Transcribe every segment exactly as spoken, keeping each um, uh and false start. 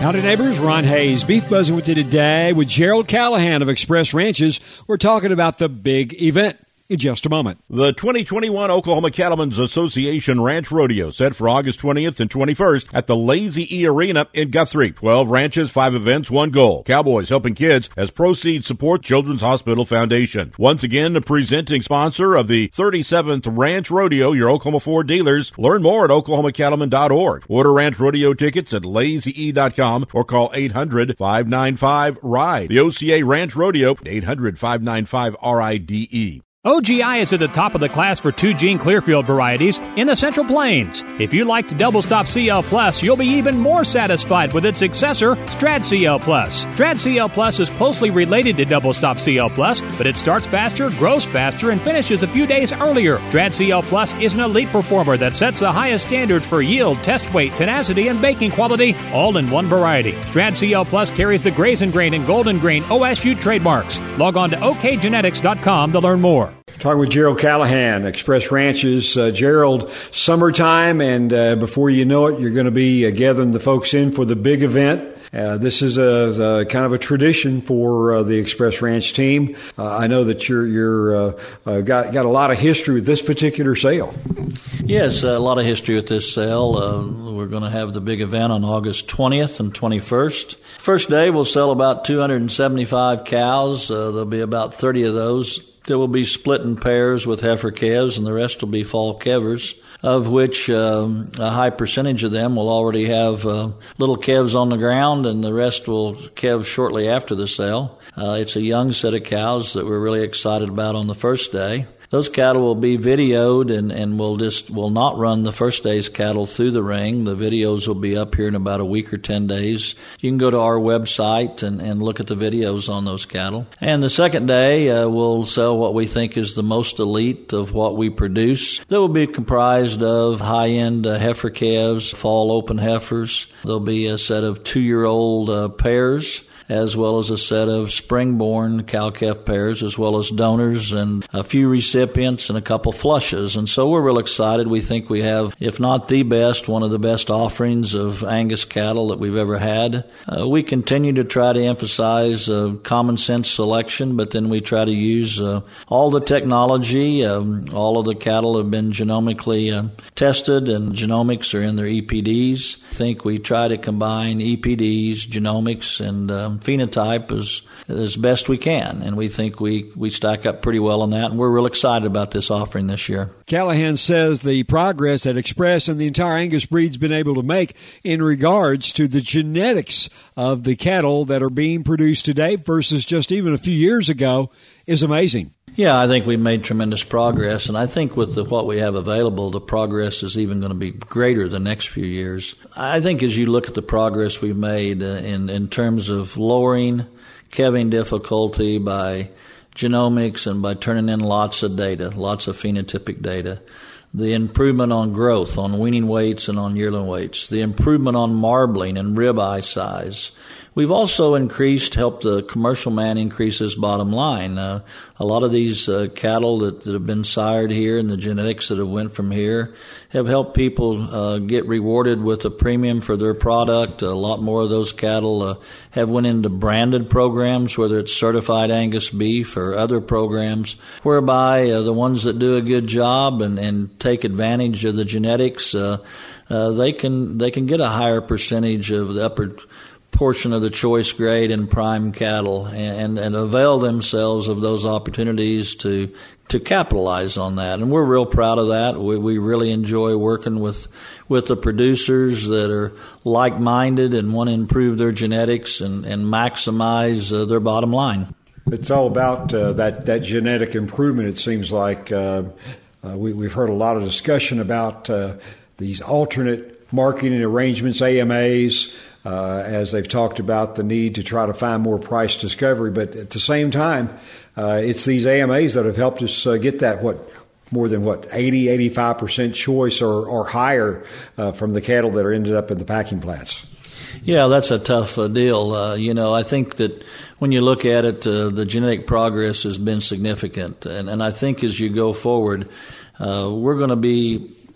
Howdy neighbors, Ron Hayes, Beef Buzzing with you today with Gerald Callahan of Express Ranches. We're talking about the big event in just a moment. The twenty twenty-one Oklahoma Cattlemen's Association Ranch Rodeo set for August twentieth and twenty-first at the Lazy E Arena in Guthrie. twelve ranches, five events, one goal. Cowboys helping kids as proceeds support Children's Hospital Foundation. Once again, the presenting sponsor of the thirty-seventh Ranch Rodeo, your Oklahoma Ford dealers. Learn more at oklahoma cattlemen dot org. Order ranch rodeo tickets at lazy e dot com or call eight hundred, five nine five, RIDE. The O C A Ranch Rodeo, eight hundred, five nine five, R I D E. O G I is at the top of the class for two-gene Clearfield varieties in the Central Plains. If you liked Double Stop C L Plus, you'll be even more satisfied with its successor, Strad C L Plus. Strad C L Plus is closely related to Double Stop C L Plus, but it starts faster, grows faster, and finishes a few days earlier. Strad C L Plus is an elite performer that sets the highest standards for yield, test weight, tenacity, and baking quality, all in one variety. Strad C L Plus carries the Grazing Grain and Golden Grain O S U trademarks. Log on to O K genetics dot com to learn more. Talking with Gerald Callahan, Express Ranches. Uh, Gerald, summertime, and uh, before you know it, you're going to be uh, gathering the folks in for the big event. Uh, this is a, a kind of a tradition for uh, the Express Ranch team. Uh, I know that you're you're uh, uh, got got a lot of history with this particular sale. Yes, a lot of history with this sale. Uh, we're going to have the big event on August twentieth and twenty-first. First day, we'll sell about two hundred seventy-five cows. Uh, there'll be about thirty of those. They will be split in pairs with heifer calves, and the rest will be fall calvers, of which um, a high percentage of them will already have uh, little calves on the ground, and the rest will calve shortly after the sale. Uh, it's a young set of cows that we're really excited about on the first day. Those cattle will be videoed, and, and we'll just will not run the first day's cattle through the ring. The videos will be up here in about a week or ten days. You can go to our website and, and look at the videos on those cattle. And the second day, uh, we'll sell what we think is the most elite of what we produce. That will be comprised of high-end uh, heifer calves, fall open heifers. There'll be a set of two-year-old uh, pairs, as well as a set of spring-born cow-calf pairs, as well as donors and a few recipients and a couple flushes. And so we're real excited. We think we have, if not the best, one of the best offerings of Angus cattle that we've ever had. Uh, we continue to try to emphasize uh, common sense selection, but then we try to use uh, all the technology. Um, all of the cattle have been genomically uh, tested, and genomics are in their E P Ds. I think we try to combine E P Ds, genomics, and um, phenotype as as best we can, and we think we, we stack up pretty well on that, and we're real excited about this offering this year. Callahan says the progress that Express and the entire Angus breed's been able to make in regards to the genetics of the cattle that are being produced today versus just even a few years ago is amazing. Yeah, I think we've made tremendous progress, and I think with the, what we have available, the progress is even going to be greater the next few years. I think as you look at the progress we've made uh, in, in terms of lowering calving difficulty by genomics and by turning in lots of data, lots of phenotypic data, the improvement on growth, on weaning weights and on yearling weights, the improvement on marbling and ribeye size. We've also increased, helped the commercial man increase his bottom line. Uh, a lot of these uh, cattle that, that have been sired here and the genetics that have went from here have helped people uh, get rewarded with a premium for their product. A lot more of those cattle uh, have went into branded programs, whether it's certified Angus beef or other programs, whereby uh, the ones that do a good job and, and take advantage of the genetics, uh, uh, they can they can get a higher percentage of the upper portion of the choice grade and prime cattle, and, and avail themselves of those opportunities to to capitalize on that. And we're real proud of that. We, we really enjoy working with with the producers that are like-minded and want to improve their genetics and, and maximize uh, their bottom line. It's all about uh, that, that genetic improvement, it seems like. Uh, uh, we, we've heard a lot of discussion about uh, these alternate marketing arrangements, A M As, Uh, as they've talked about the need to try to find more price discovery. But at the same time, uh, it's these A M As that have helped us uh, get that, what, more than, what, eighty, eighty-five percent choice or, or higher uh, from the cattle that are ended up in the packing plants. Yeah, that's a tough uh, deal. Uh, you know, I think that when you look at it, uh, the genetic progress has been significant. And, and I think as you go forward, uh, we're going to be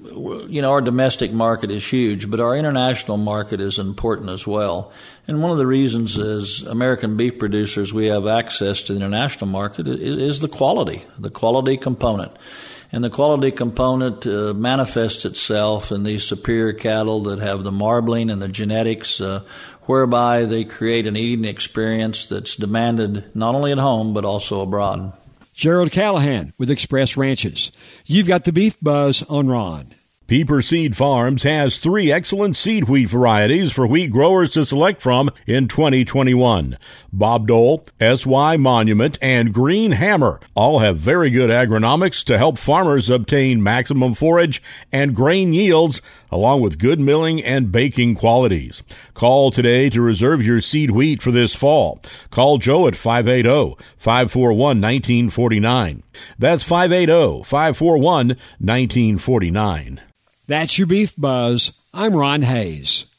you know, our domestic market is huge, but our international market is important as well. And one of the reasons is American beef producers, we have access to the international market is, is the quality, the quality component. And the quality component uh, manifests itself in these superior cattle that have the marbling and the genetics, uh, whereby they create an eating experience that's demanded not only at home but also abroad. Gerald Callahan with Express Ranches. You've got the Beef Buzz on Ron. Pieper Seed Farms has three excellent seed wheat varieties for wheat growers to select from in twenty twenty-one. Bob Dole, S Y Monument, and Green Hammer all have very good agronomics to help farmers obtain maximum forage and grain yields, along with good milling and baking qualities. Call today to reserve your seed wheat for this fall. Call Joe at five eight zero, five four one, one nine four nine. That's five eight zero, five four one, one nine four nine. That's your Beef Buzz. I'm Ron Hayes.